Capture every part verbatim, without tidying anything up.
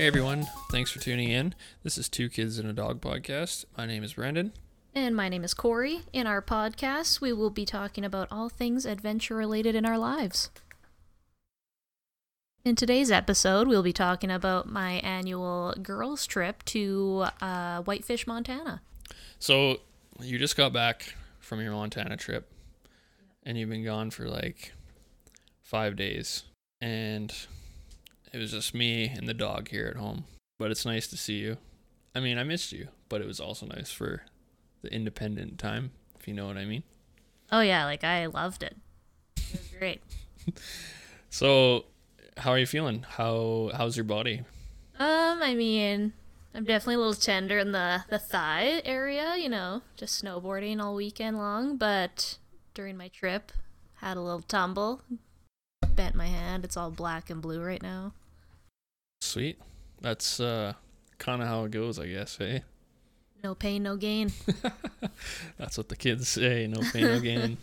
Hey everyone, thanks for tuning in. This is Two Kids and a Dog podcast. My name is Brandon. And my name is Corey. In our podcast, we will be talking about all things adventure related in our lives. In today's episode, we'll be talking about my annual girls' trip to uh, Whitefish, Montana. So, you just got back from your Montana trip, and you've been gone for like five days, and it was just me and the dog here at home. But it's nice to see you. I mean, I missed you, but it was also nice for the independent time, if you know what I mean. Oh yeah, like I loved it. It was great. So, how are you feeling? How how's your body? Um, I mean, I'm definitely a little tender in the, the thigh area, you know, just snowboarding all weekend long, but during my trip, had a little tumble, bent my hand. It's all black and blue right now. Sweet. That's uh kind of how it goes, I guess, hey? No pain, no gain. That's what the kids say, no pain, no gain.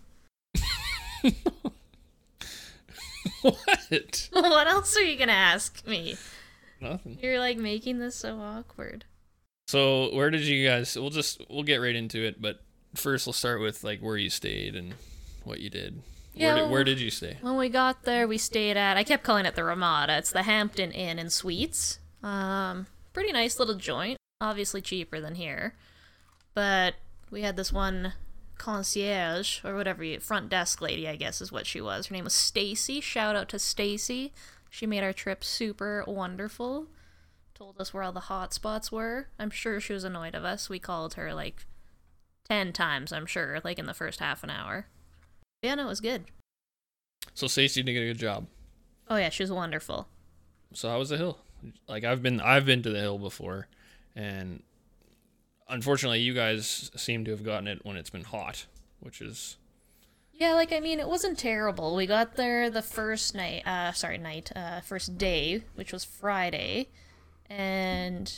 What? What else are you gonna ask me? Nothing. You're like making this so awkward. So where did you guys, we'll just, we'll get right into it, but first we'll start with like where you stayed and what you did. Yeah, where, did, where did you stay? When we got there, we stayed at, I kept calling it the Ramada. It's the Hampton Inn and Suites. Um, pretty nice little joint. Obviously cheaper than here. But we had this one concierge, or whatever, you, front desk lady, I guess is what she was. Her name was Stacy. Shout out to Stacy. She made our trip super wonderful. Told us where all the hot spots were. I'm sure she was annoyed of us. We called her like ten times, I'm sure, like in the first half an hour. Yeah, no, it was good. So Stacey did a good job. Oh yeah, she was wonderful. So how was the hill? Like I've been, I've been to the hill before, and unfortunately you guys seem to have gotten it when it's been hot, which is... Yeah, like, I mean, it wasn't terrible. We got there the first night, uh, sorry, night, uh, first day, which was Friday, and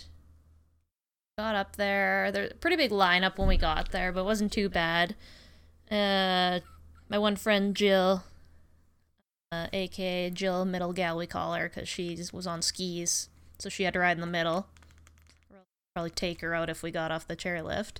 got up there. There's a pretty big lineup when we got there, but it wasn't too bad. Uh, my one friend, Jill, uh, a k a. Jill Middle Gal, we call her, because she was on skis, so she had to ride in the middle. Probably take her out if we got off the chairlift.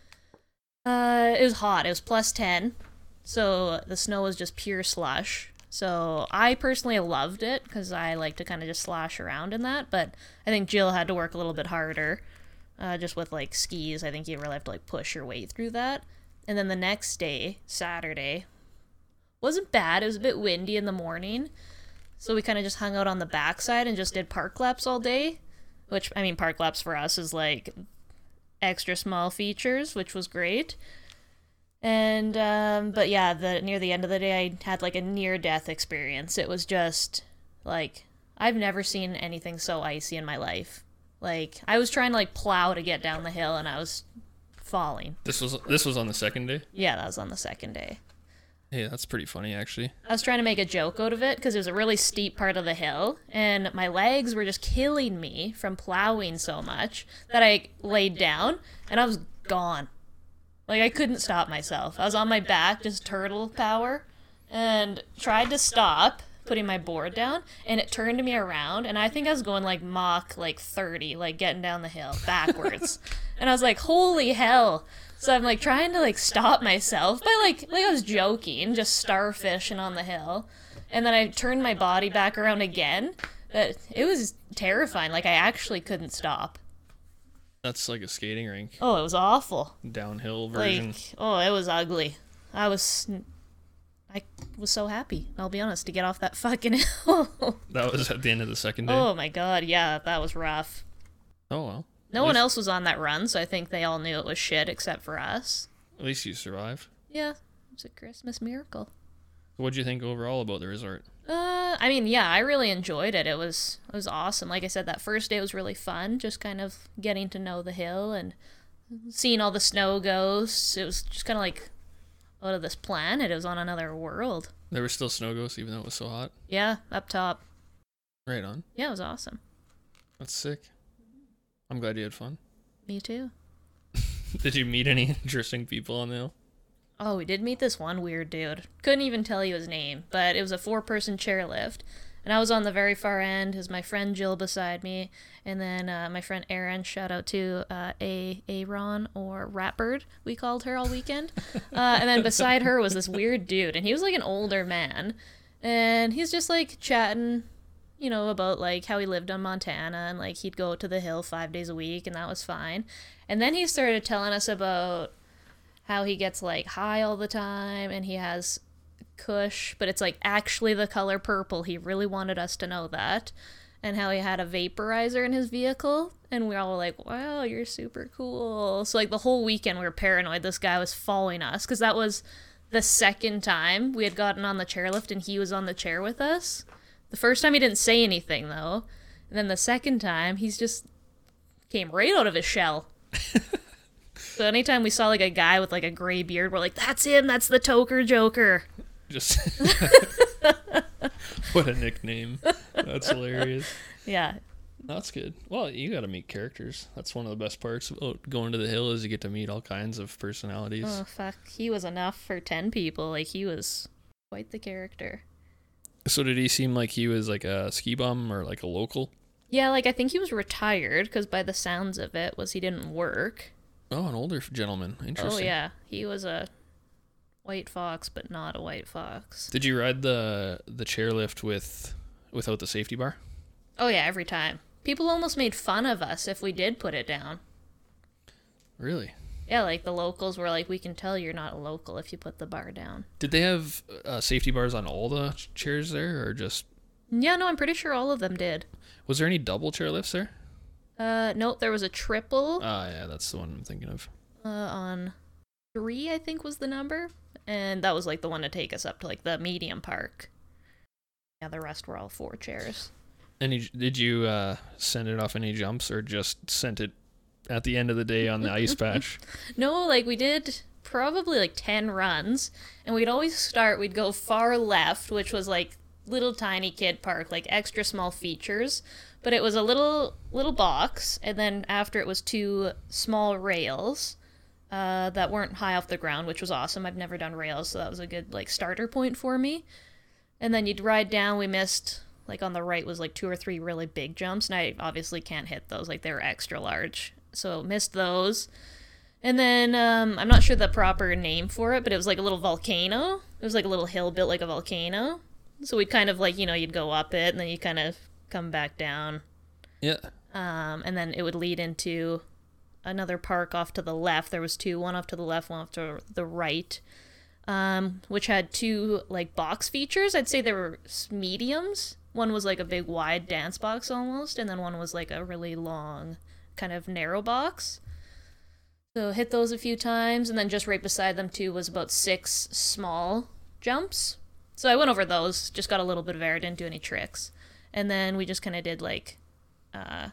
Uh, it was hot. It was plus ten. So the snow was just pure slush. So I personally loved it because I like to kind of just slosh around in that. But I think Jill had to work a little bit harder, uh, just with like skis. I think you really have to like push your way through that. And then the next day, Saturday, wasn't bad. It was a bit windy in the morning. So we kind of just hung out on the backside and just did park laps all day. Which, I mean, park laps for us is like extra small features, which was great. And, um, but yeah, the near the end of the day, I had like a near-death experience. It was just, like, I've never seen anything so icy in my life. Like, I was trying to, like, plow to get down the hill, and I was falling. This was this was on the second day? Yeah, that was on the second day. Hey, that's pretty funny, actually. I was trying to make a joke out of it, because it was a really steep part of the hill, and my legs were just killing me from plowing so much that I laid down, and I was gone. Like, I couldn't stop myself. I was on my back, just turtle power, and tried to stop, putting my board down, and it turned me around, and I think I was going, like, Mach, like, thirty, like, getting down the hill, backwards. And I was like, holy hell. So I'm, like, trying to, like, stop myself by, like, like I was joking, just starfishing on the hill. And then I turned my body back around again, but it was terrifying. Like, I actually couldn't stop. That's like a skating rink. Oh, it was awful. Downhill version. Like, oh, it was ugly. I was, I was so happy, I'll be honest, to get off that fucking hill. That was at the end of the second day? Oh my god, yeah, that was rough. Oh, well. No At one least- else was on that run, so I think they all knew it was shit except for us. At least you survived. Yeah, it's a Christmas miracle. What'd you think overall about the resort? Uh, I mean, yeah, I really enjoyed it. It was it was awesome. Like I said, that first day was really fun, just kind of getting to know the hill and seeing all the snow ghosts. It was just kind of like out of this planet. It was on another world. There were still snow ghosts even though it was so hot? Yeah, up top. Right on. Yeah, it was awesome. That's sick. I'm glad you had fun. Me too. Did you meet any interesting people on the hill? Oh, we did meet this one weird dude. Couldn't even tell you his name, but it was a four-person chairlift. And I was on the very far end. Is my friend Jill beside me, and then uh, my friend Erin. Shout out to uh, a Aaron or Ratbird, we called her all weekend. Uh, and then beside her was this weird dude, and he was like an older man, and he's just like chatting, you know, about like how he lived on Montana, and like he'd go to the hill five days a week, and that was fine. And then he started telling us about how he gets like high all the time, and he has Kush, but it's like actually the color purple. He really wanted us to know that. And how he had a vaporizer in his vehicle, and we were all like, wow, you're super cool. So like the whole weekend we were paranoid this guy was following us, because that was the second time we had gotten on the chairlift and he was on the chair with us. The first time he didn't say anything though, and then the second time he's just came right out of his shell. So anytime we saw like a guy with like a gray beard, we're like, that's him, that's the Toker Joker. Just what a nickname. That's hilarious. Yeah. That's good. Well, you got to meet characters. That's one of the best parts about going to the hill, is you get to meet all kinds of personalities. Oh, fuck. He was enough for ten people. Like, he was quite the character. So did he seem like he was like a ski bum or like a local? Yeah, like, I think he was retired, because by the sounds of it was he didn't work. Oh, an older gentleman. Interesting. Oh, yeah. He was a white fox, but not a white fox. Did you ride the the chairlift with without the safety bar? Oh, yeah, every time. People almost made fun of us if we did put it down. Really? Yeah, like the locals were like, we can tell you're not a local if you put the bar down. Did they have uh, safety bars on all the ch- chairs there, or just... Yeah, no, I'm pretty sure all of them did. Was there any double chairlifts there? Uh, nope, there was a triple. Ah, yeah, that's the one I'm thinking of. Uh, on three, I think was the number. And that was like the one to take us up to like the medium park. Yeah, the rest were all four chairs. Any? Did you uh, send it off any jumps, or just sent it at the end of the day on the ice patch? No, like we did probably like ten runs, and we'd always start, we'd go far left, which was like little tiny kid park, like extra small features, but it was a little little box, and then after it was two small rails uh, that weren't high off the ground, which was awesome. I've never done rails, so that was a good like starter point for me. And then you'd ride down. We missed, like on the right was like two or three really big jumps, and I obviously can't hit those, like they were extra large, so missed those. And then um, I'm not sure the proper name for it, but it was like a little volcano. It was like a little hill built like a volcano. So we'd kind of like, you know, you'd go up it and then you kind of come back down. Yeah. Um, and then it would lead into another park off to the left. There was two, one off to the left, one off to the right, um, which had two like box features. I'd say they were mediums. One was like a big wide dance box almost, and then one was like a really long kind of narrow box. So hit those a few times, and then just right beside them too was about six small jumps. So I went over those, just got a little bit of air, didn't do any tricks. And then we just kind of did like, uh,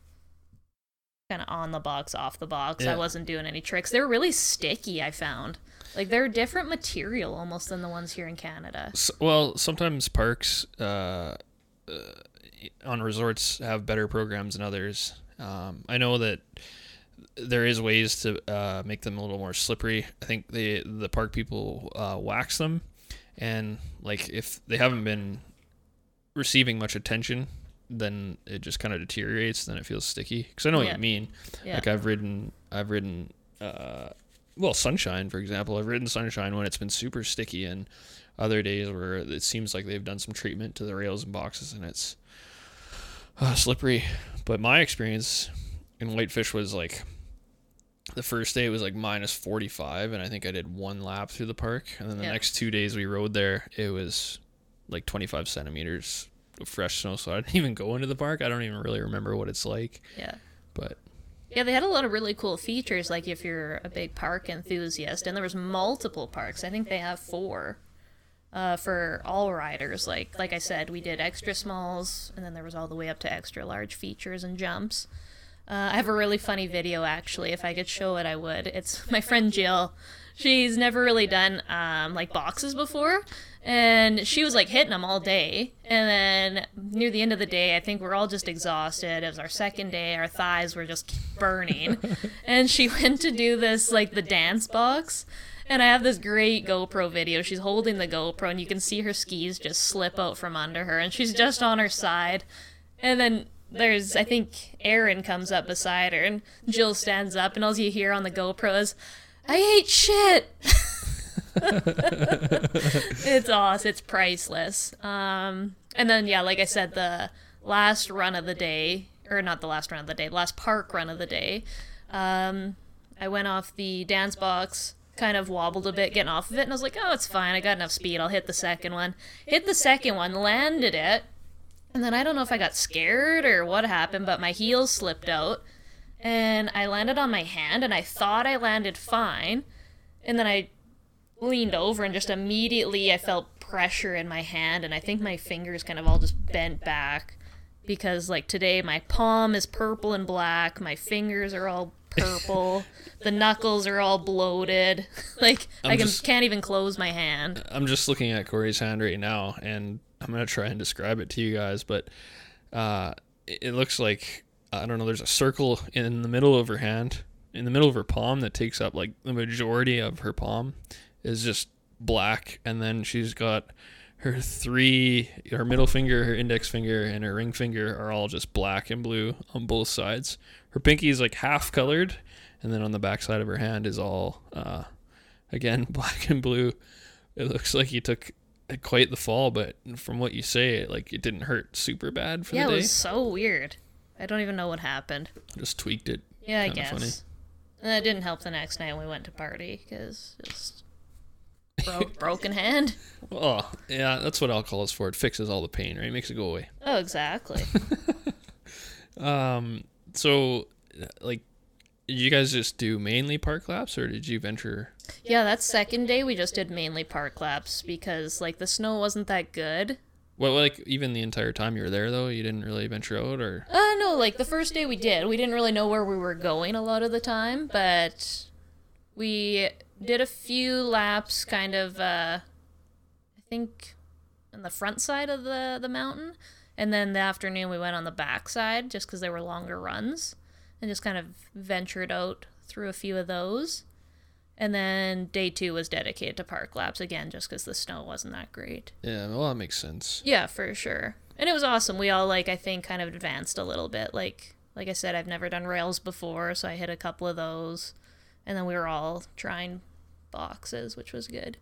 kind of on the box, off the box. Yeah. I wasn't doing any tricks. They were really sticky, I found. Like, they're different material almost than the ones here in Canada. So, well, sometimes parks uh, uh, on resorts have better programs than others. Um, I know that there is ways to uh, make them a little more slippery. I think the the park people uh, wax them, and like if they haven't been receiving much attention, then it just kind of deteriorates. Then it feels sticky. Because I know Yeah. what you mean. Yeah. Like I've ridden, I've ridden, uh, well, Sunshine, for example. I've ridden Sunshine when it's been super sticky, and other days where it seems like they've done some treatment to the rails and boxes, and it's uh, slippery. But my experience in Whitefish was like, the first day it was like minus forty-five, and I think I did one lap through the park. And then the Yeah. next two days we rode there, it was like twenty-five centimeters of fresh snow. So I didn't even go into the park. I don't even really remember what it's like. Yeah. But Yeah, they had a lot of really cool features, like if you're a big park enthusiast, and there was multiple parks. I think they have four uh, for all riders. Like like I said, we did extra smalls, and then there was all the way up to extra large features and jumps. Uh, I have a really funny video, actually. If I could show it, I would. It's my friend Jill. She's never really done um, like boxes before, And she was like hitting him all day. And then near the end of the day, I think we're all just exhausted. It was our second day. Our thighs were just burning. And she went to do this, like the dance box. And I have this great GoPro video. She's holding the GoPro and you can see her skis just slip out from under her. And she's just on her side. And then there's, I think, Aaron comes up beside her. And Jill stands up and all you hear on the GoPro is, I hate shit! It's awesome. It's priceless. Um, and then, yeah, like I said, the last run of the day, or not the last run of the day, the last park run of the day, um, I went off the dance box, kind of wobbled a bit getting off of it, and I was like, oh, it's fine. I got enough speed. I'll hit the second one. Hit the second one, landed it, and then I don't know if I got scared or what happened, but my heels slipped out, and I landed on my hand, and I thought I landed fine, and then I leaned over and just immediately I felt pressure in my hand, and I think my fingers kind of all just bent back because like today my palm is purple and black, my fingers are all purple, the knuckles are all bloated, like I'm I can, just, can't even close my hand. I'm just looking at Corey's hand right now and I'm gonna try and describe it to you guys, but uh, it looks like, I don't know, there's a circle in the middle of her hand, in the middle of her palm that takes up like the majority of her palm is just black, and then she's got her three, her middle finger, her index finger, and her ring finger are all just black and blue on both sides. Her pinky is like half colored, and then on the back side of her hand is all, uh, again, black and blue. It looks like you took quite the fall, but from what you say, it, like it didn't hurt super bad for yeah, the day. Yeah, it was so weird. I don't even know what happened. Just tweaked it. Yeah, I guess. Funny. And that didn't help the next night when we went to party, because just... Broke, broken hand. Oh, yeah, that's what alcohol is for. It fixes all the pain, right? It makes it go away. Oh, exactly. um, so, like, did you guys just do mainly park laps, or did you venture? Yeah, that second day we just did mainly park laps because, like, the snow wasn't that good. Well, like, even the entire time you were there, though, you didn't really venture out, or? Uh, no, like, the first day we did. We didn't really know where we were going a lot of the time, but we did a few laps kind of, uh, I think, on the front side of the, the mountain. And then the afternoon we went on the back side just because they were longer runs. And just kind of ventured out through a few of those. And then day two was dedicated to park laps again just because the snow wasn't that great. Yeah, well, that makes sense. Yeah, for sure. And it was awesome. We all, like, I think kind of advanced a little bit. Like, like I said, I've never done rails before, so I hit a couple of those. And then we were all trying boxes, which was good.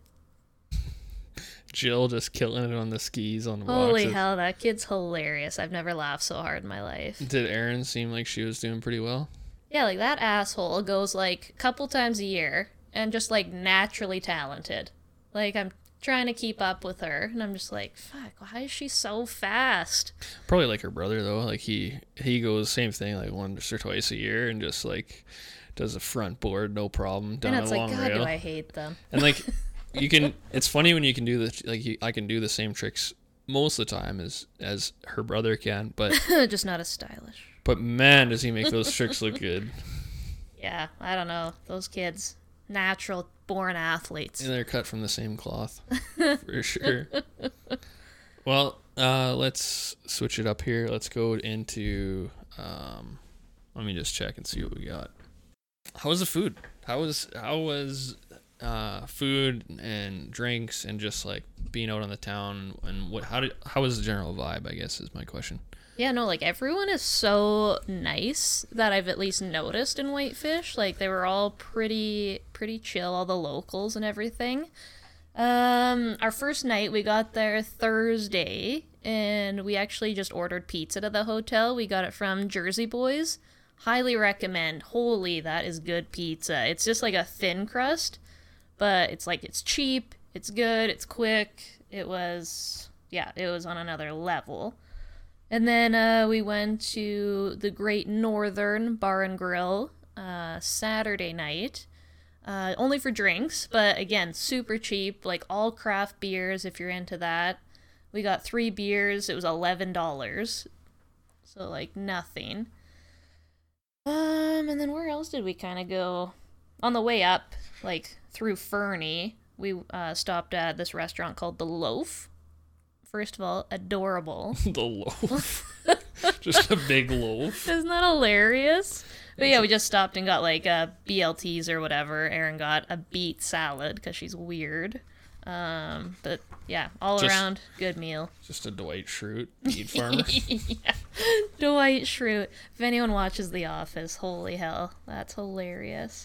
Jill just killing it on the skis on the Holy boxes. hell, that kid's hilarious. I've never laughed so hard in my life. Did Erin seem like she was doing pretty well? Yeah, like that asshole goes like a couple times a year and just like naturally talented. Like I'm trying to keep up with her and I'm just like, fuck, why is she so fast? Probably like her brother though. Like he he goes same thing like once or twice a year and just like does a front board, no problem, down and it's a like, long God, rail. do I hate them. And like, you can, it's funny when you can do the, like, you, I can do the same tricks most of the time as, as her brother can, but. Just not as stylish. But man, does he make those tricks look good. Yeah, I don't know. Those kids, natural born athletes. And they're cut from the same cloth, for sure. Well, uh, let's switch it up here. Let's go into, um, let me just check and see what we got. How was the food? How was how was uh, food and drinks and just like being out on the town and what? How did how was the general vibe? I guess is my question. Yeah, no, like everyone is so nice that I've at least noticed in Whitefish. Like they were all pretty pretty chill, all the locals and everything. Um, our first night we got there Thursday and we actually just ordered pizza to the hotel. We got it from Jersey Boys. Highly recommend. Holy, that is good pizza. It's just like a thin crust, but it's like it's cheap, it's good, it's quick. It was, yeah, it was on another level. And then uh, we went to the Great Northern Bar and Grill uh, Saturday night, uh, only for drinks, but again, super cheap, like all craft beers if you're into that. We got three beers, it was eleven dollars, so like nothing. Um, and then where else did we kind of go? On the way up, like, through Fernie, we uh, stopped at this restaurant called The Loaf. First of all, adorable. The loaf. Just a big loaf. Isn't that hilarious? But yeah, we just stopped and got like uh, B L Ts or whatever. Erin got a beet salad because she's weird. Um, but yeah, all Just- around good meal. Just a Dwight Schrute meat farmer. Yeah. Dwight Schrute. If anyone watches The Office, holy hell, that's hilarious.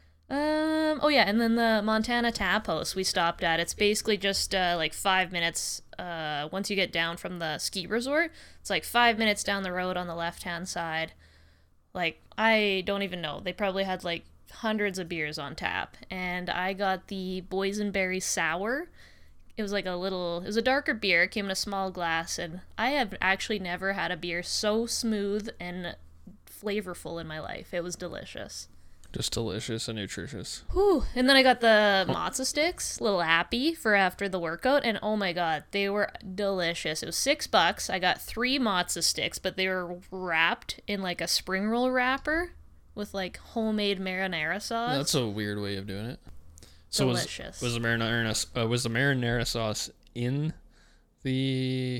Um. Oh yeah, and then the Montana Tap House we stopped at. It's basically just uh, like five minutes. Uh, once you get down from the ski resort, it's like five minutes down the road on the left hand side. Like I don't even know. They probably had like hundreds of beers on tap, and I got the boysenberry sour. It was like a little. It was a darker beer. It came in a small glass, and I have actually never had a beer so smooth and flavorful in my life. It was delicious. Just delicious and nutritious. Whew. And then I got the matzo sticks, little appy for after the workout, and oh my god, they were delicious. It was six bucks. I got three matzo sticks, but they were wrapped in like a spring roll wrapper with like homemade marinara sauce. That's a weird way of doing it. So Delicious. was was the marinara uh, was the marinara sauce in the?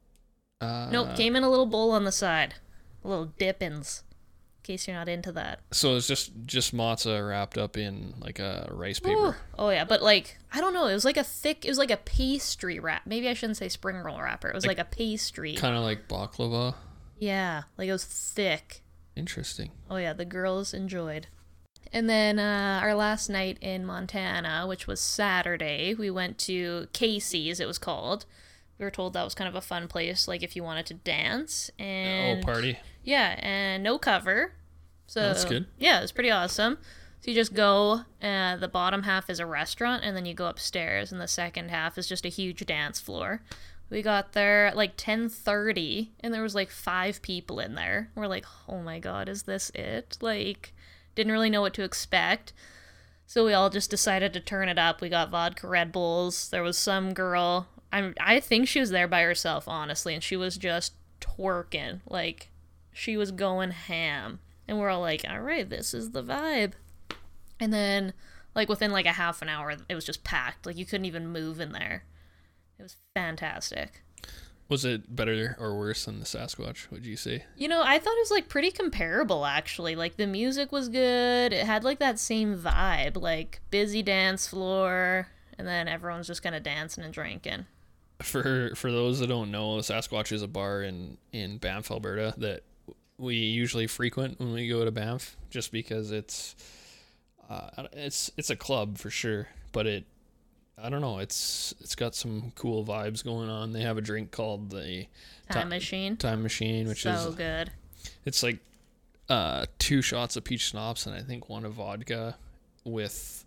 Uh, Nope, came in a little bowl on the side, a little dippins. In case you're not into that. So it's just just matzo wrapped up in like a rice Ooh. paper. Oh yeah, but like I don't know, it was like a thick, it was like a pastry wrap. Maybe I shouldn't say spring roll wrapper. It was like, like a pastry. Kind of like baklava. Yeah, like it was thick. Interesting. Oh yeah, the girls enjoyed. And then uh, our last night in Montana, which was Saturday, we went to Casey's. It was called. We were told that was kind of a fun place, like if you wanted to dance and Oh, party. yeah, and no cover. So That's good. Yeah, it was pretty awesome. So you just go, uh, the bottom half is a restaurant, and then you go upstairs, and the second half is just a huge dance floor. We got there at like ten thirty, and there was like five people in there. We're like, oh my god, is this it? Like, didn't really know what to expect. So we all just decided to turn it up. We got vodka Red Bulls. There was some girl, I'm, I think she was there by herself, honestly, and she was just twerking. Like, she was going ham. And we're all like, all right, this is the vibe. And then, like, within, like, a half an hour, it was just packed. Like, you couldn't even move in there. It was fantastic. Was it better or worse than the Sasquatch, would you say? You know, I thought it was, like, pretty comparable, actually. Like, the music was good. It had, like, that same vibe. Like, busy dance floor. And then everyone's just kind of dancing and drinking. For for those that don't know, the Sasquatch is a bar in, in Banff, Alberta that we usually frequent when we go to Banff, just because it's uh, it's it's a club for sure, but it I don't know, it's it's got some cool vibes going on. They have a drink called the Time Machine. Time Machine, which so is so good. It's like uh, two shots of peach schnapps and I think one of vodka with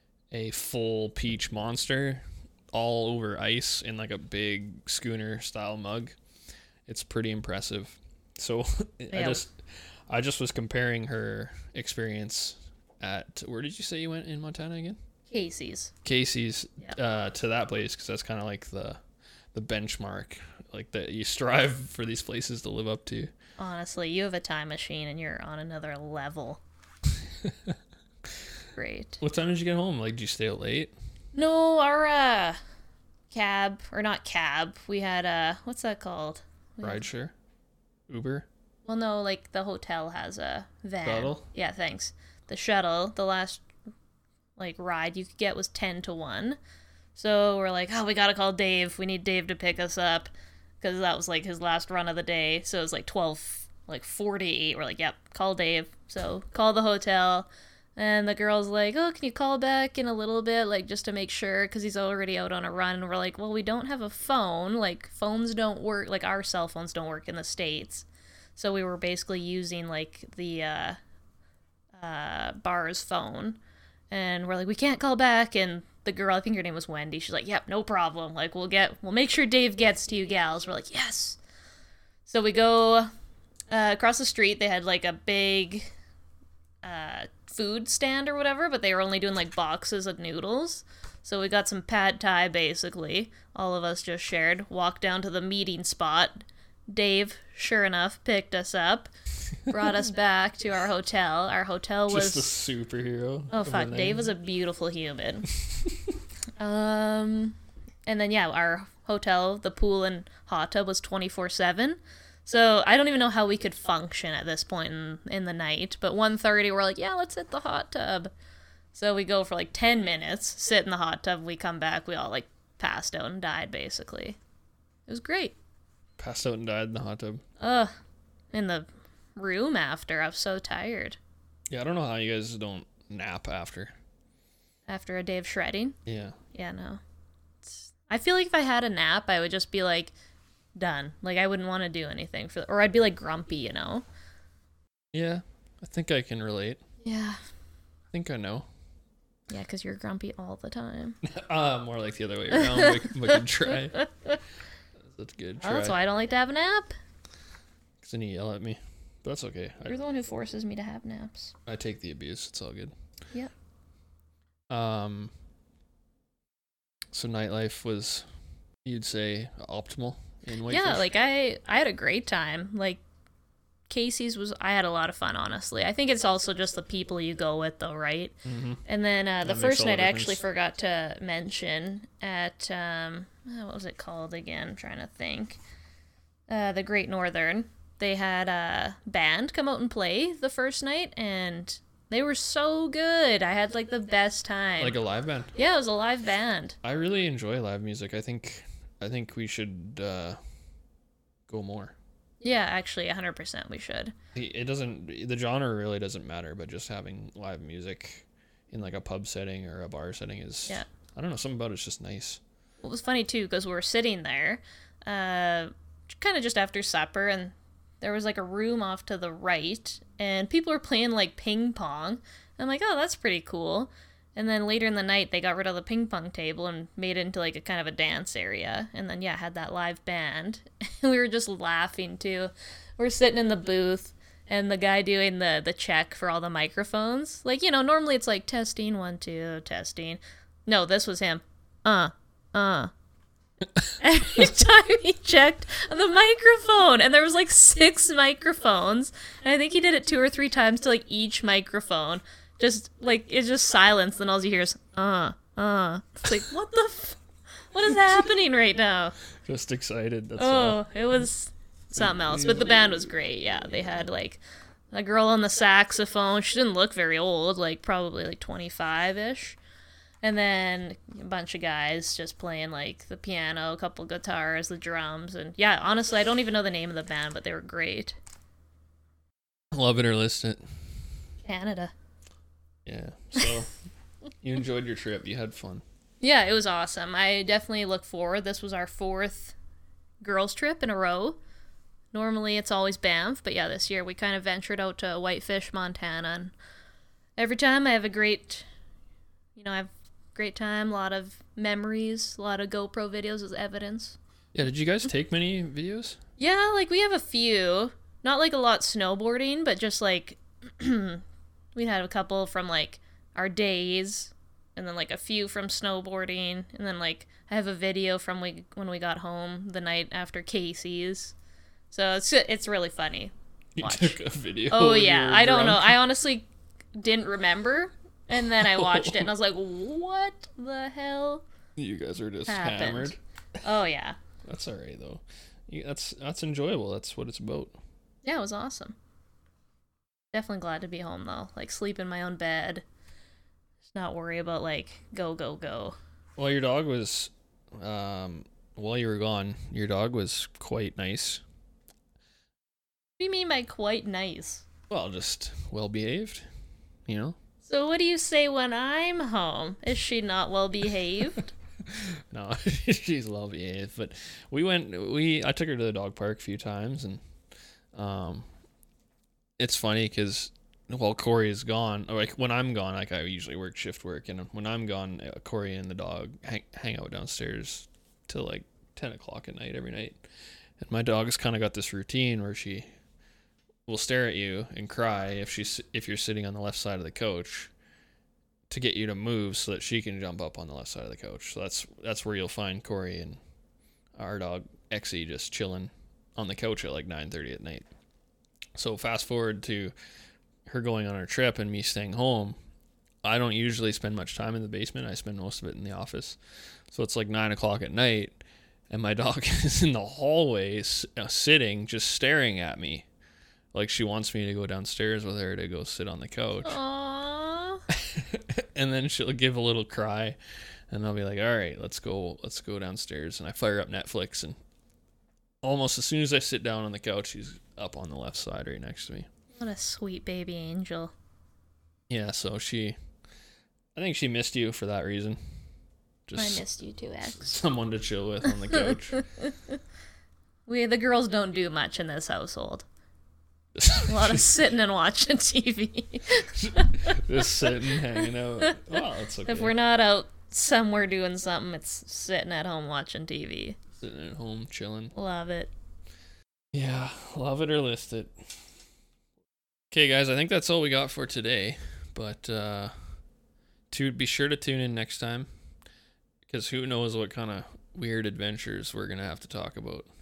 a full peach monster, all over ice in like a big schooner style mug. It's pretty impressive. So I Yeah. just I just was comparing her experience at, where did you say you went in Montana again? Casey's. Casey's, Yeah. uh, to that place, because that's kind of like the the benchmark, like that you strive for these places to live up to. Honestly, you have a time machine and you're on another level. Great. What time did you get home? Like, did you stay out late? No, our uh, cab, or not cab, we had, uh, what's that called? We had- Rideshare? Uber? Well, no, like the hotel has a van. Shuttle? Yeah, thanks. The shuttle, the last, like, ride you could get was ten to one. So we're like, oh, we gotta call Dave. We need Dave to pick us up. Because that was, like, his last run of the day. So it was, like, twelve, like, forty-eight. We're like, yep, call Dave. So call the hotel. And the girl's like, oh, can you call back in a little bit, like, just to make sure, because he's already out on a run. And we're like, well, we don't have a phone. Like, phones don't work, like, our cell phones don't work in the States. So we were basically using, like, the uh, uh, bar's phone. And we're like, we can't call back. And the girl, I think her name was Wendy, she's like, yep, no problem. Like, we'll get, we'll make sure Dave gets to you gals. We're like, yes. So we go uh, across the street. They had, like, a big uh, food stand or whatever, but they were only doing, like, boxes of noodles. So we got some pad thai, basically. All of us just shared. Walked down to the meeting spot. Dave, sure enough, picked us up, brought us back to our hotel. Our hotel was... Just a superhero. Oh, of a fuck. name. Dave was a beautiful human. Um, and then yeah, our hotel, the pool and hot tub was twenty-four seven. So I don't even know how we could function at this point in, in the night. But one thirty, we're like, yeah, let's hit the hot tub. So we go for like ten minutes, sit in the hot tub. We come back, we all like passed out and died basically. It was great. Passed out and died in the hot tub. Ugh, in the room after. I was so tired. Yeah, I don't know how you guys don't nap after. After a day of shredding? Yeah. Yeah, no. It's, I feel like if I had a nap, I would just be like, done. Like, I wouldn't want to do anything. for, Or I'd be like grumpy, you know? Yeah, I think I can relate. Yeah. I think I know. Yeah, because you're grumpy all the time. uh, more like the other way around. we, we could try. That's good. Try. Oh, that's why I don't like to have a nap. Because then you yell at me. But that's okay. You're I, the one who forces me to have naps. I take the abuse. It's all good. Yep. Um. So nightlife was, you'd say, optimal in Whitefish? Yeah, like I, I had a great time. Like Casey's was, I had a lot of fun, honestly. I think it's also just the people you go with, though, right? Mm-hmm. And then uh, the That makes first all the night I actually difference. forgot to mention at, um, oh, what was it called again? I'm trying to think. Uh, the Great Northern. They had a band come out and play the first night, and they were so good. I had like the best time. Like a live band. Yeah, it was a live band. I really enjoy live music. I think, I think we should uh, go more. Yeah, actually, one hundred percent we should. It doesn't, the genre really doesn't matter, but just having live music in like a pub setting or a bar setting is, Yeah. I don't know, something about it's just nice. It was funny too because we were sitting there, uh, kind of just after supper, and there was like a room off to the right, and people were playing like ping pong. I'm like, oh, that's pretty cool. And then later in the night, they got rid of the ping pong table and made it into like a kind of a dance area. And then yeah, had that live band. We were just laughing too. We're sitting in the booth, and the guy doing the the check for all the microphones. Like, you know, normally it's like testing one two testing. No, this was him. Uh. Uh. Every time he checked the microphone, and there was like six microphones, and I think he did it two or three times to like each microphone. Just like it's just silence, then all you hear is uh uh. It's like what the, f- what is happening right now? Just excited. That's Oh, all. it was something else, but the band was great. Yeah, they had like a girl on the saxophone. She didn't look very old, like probably like twenty-five ish. And then a bunch of guys just playing like the piano, a couple guitars, the drums, and yeah, honestly, I don't even know the name of the band, but they were great. Love it or list it. Canada. Yeah. So you enjoyed your trip. You had fun. Yeah, it was awesome. I definitely look forward. This was our fourth girls' trip in a row. Normally it's always Banff, but yeah, this year we kind of ventured out to Whitefish, Montana, and every time I have a great, you know, I have a great time, a lot of memories, a lot of GoPro videos as evidence. Yeah. Did you guys take many videos? Yeah, like we have a few. Not like a lot snowboarding, but just like we had a couple from like our days, and then like a few from snowboarding, and then like I have a video from we when we got home the night after Casey's. So it's it's really funny. You Watch. took a video. Oh when you yeah, were I don't know. drunk? I honestly didn't remember, and then I watched it and I was like, "What the hell?" You guys are just happened? hammered. Oh yeah, That's all right though. You, that's that's enjoyable. That's what it's about. yeah, it was awesome. Definitely glad to be home though. Like sleep in my own bed. Just not worry about like go go go. Well, your dog was, um, while you were gone, your dog was quite nice. What do you mean by quite nice? Well, just well behaved, you know. So what do you say when I'm home? Is she not well behaved? No, she's well behaved. But we went. We I took her to the dog park a few times, and um, it's funny because while Corey is gone, or like when I'm gone, like I usually work shift work, and when I'm gone, uh, Corey and the dog hang hang out downstairs till like ten o'clock at night every night. And my dog has kind of got this routine where she will stare at you and cry if she's if you're sitting on the left side of the couch, to get you to move so that she can jump up on the left side of the couch. So that's that's where you'll find Corey and our dog Exie just chilling on the couch at like nine thirty at night. So fast forward to her going on her trip and me staying home. I don't usually spend much time in the basement. I spend most of it in the office. So it's like nine o'clock at night, and my dog is in the hallway uh, sitting, just staring at me. Like she wants me to go downstairs with her to go sit on the couch. Aww. And then she'll give a little cry, and I'll be like, all right, let's go, let's go downstairs. And I fire up Netflix, and almost as soon as I sit down on the couch, she's up on the left side right next to me. What a sweet baby angel. Yeah, so she, I think she missed you for that reason. Just I missed you too, X. someone to chill with on the couch. We, the girls don't do much in this household. A lot of sitting and watching T V. Just sitting, hanging out. Well, it's okay. If we're not out somewhere doing something, it's sitting at home watching T V. Sitting at home, chilling. Love it. Yeah, love it or list it. Okay, guys, I think that's all we got for today. But uh, to be sure to tune in next time, because who knows what kind of weird adventures we're going to have to talk about.